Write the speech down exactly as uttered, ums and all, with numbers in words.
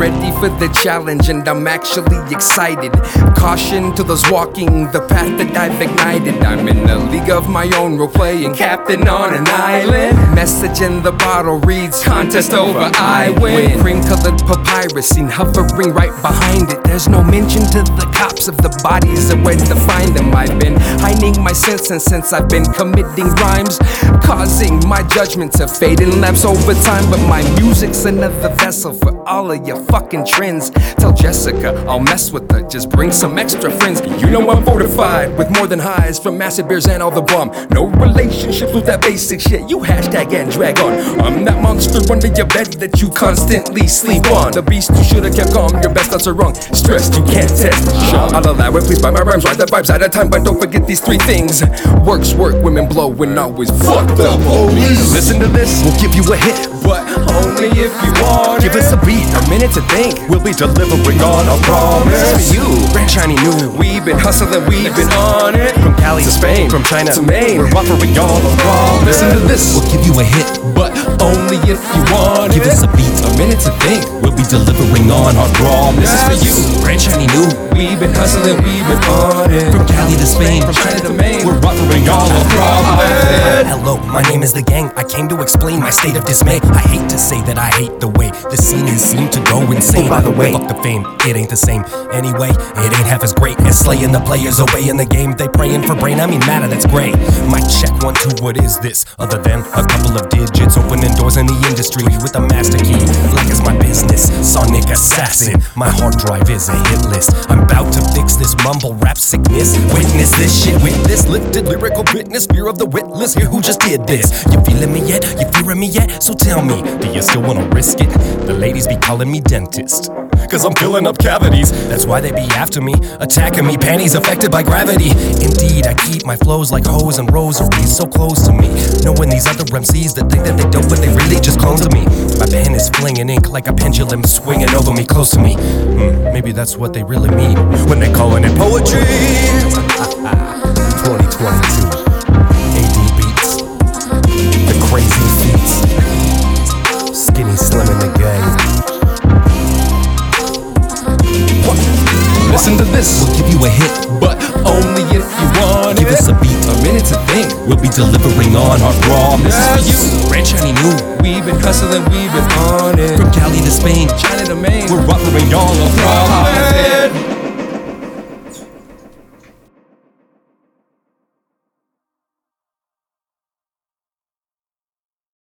ready for the challenge and I'm actually excited. Caution to those walking the path that I've ignited. I'm in a league of my own, role playing captain on an island. Message in the bottle reads, contest over, I win. Cream colored papyrus seen hovering right behind it. There's no mention to the cops of the bodies or where to find them. I've been hiding my senses since I've been committing rhymes, causing my judgment to fade and lapse over time. But my music's another vessel for all of your fucking trends. Tell Jessica I'll mess with her, just bring some extra friends. You know I'm fortified with more than highs from massive beers and all the bum. No relationships with that basic shit you hashtag and drag on. I'm that monster under your bed that you constantly sleep on. The beast you should've kept calm, your best thoughts are wrong. Stressed, you can't test. Sure, I'll allow it, please buy my rhymes, ride the vibes at a time. But don't forget these three things: works, work, women blow, and always fuck the police. Listen to this, we'll give you a hit, but only if you want it. Give us a beat, a minute to think. We'll be delivering on our promise. This is for you, brand shiny new. We've been hustling, we've been on it. From Cali to Spain, from China to Maine, we're offering y'all a promise. Listen to this, we'll give you a hit, but only if you want it. Give us a beat, a minute to think. We'll be delivering on our promise. This is for you, brand shiny new. We've been hustling, we've been on it. From Cali to Spain, from China to Maine, we're offering y'all a promise. Hello, my name is The Gang. I came to explain my state of dismay. I hate to say that I hate the way the scene has seemed to go insane. Oh, by the way, fuck the fame, it ain't the same. Anyway, it ain't half as great as slaying the players away in the game. They praying for brain, I mean matter, that's great. Mic check, one, two, what is this? Other than a couple of digits opening doors in the industry with a master key, like it's my business. Sonic assassin, my hard drive is a hit list. I'm about to fix this mumble rap sickness. Witness this shit with this lifted lyrical witness. Fear of the witless, here who just did this. You feeling me yet? You fearing me yet? So tell me, do you still wanna risk it? The ladies be calling me dentist, cause I'm filling up cavities. That's why they be after me, attacking me, panties affected by gravity. Indeed, I keep my flows like hoes and rosaries so close to me, knowing these other M Cs that think that they don't, but they really just clones of me. My pen is flinging ink like a pendulum swinging over me, close to me. hmm, Maybe that's what they really mean when they calling it poetry. twenty twenty-two, A D Beats, the crazy feats, Skinny Slim in the gang. What? Listen to this, we'll give you a hit, but only if you want it. Give us a beat, a minute to think. We'll be delivering on our promise. This is for you, brand shiny new. We've been hustling, we've been on it. From Cali to Spain, China to Maine, we're offering y'all a promise.